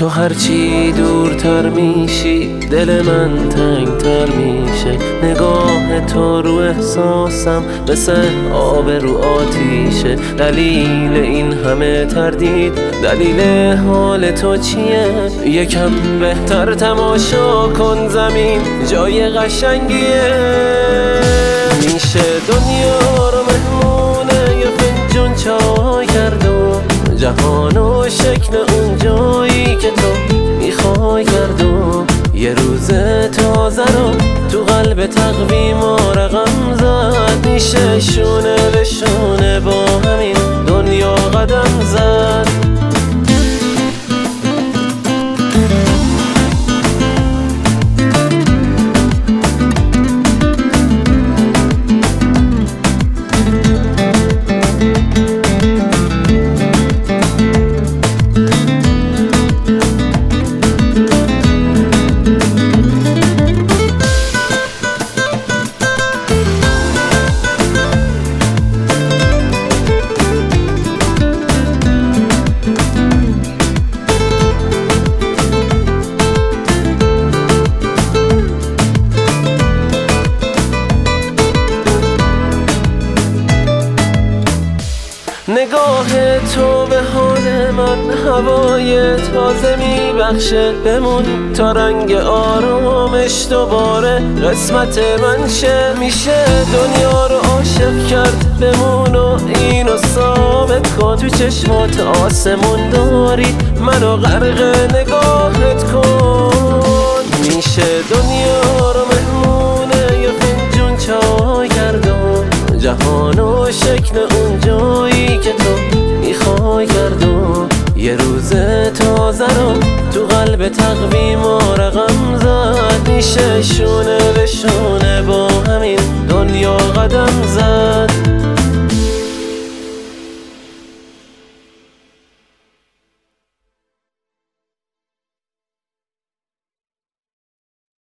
تو هرچی دورتر میشی دل من تنگتر میشه. نگاه تو رو احساسم مثل آب رو آتیشه. دلیل این همه تردید، دلیل حال تو چیه؟ یکم بهتر تماشا کن زمین جای قشنگیه. میشه دنیا رو مهمونه یه فنجون چای گردون، جهان و شکل اون جایی که تو میخوای گردون. یه روز تازه رو تو قلب تقویم و رقم زد. میشه شونه به شونه با همین دنیا قدم زد. نگاه تو به حال من هوای تازه میبخشه. بمون تا رنگ آرامش دوباره قسمت من شه. میشه دنیا رو عاشق کرد، بمون و اینو ثابت کن. تو چشمات آسمون داری منو غرق نگاهت کن. میشه دنیا رو مهمونه یه فنجون چای گردون، جهان و شکل اون جایی که تو میخوای گردون. یه روز تازه رو تو قلب تقویم و رقم زد. میشه شونه به شونه با همین دنیا قدم زد.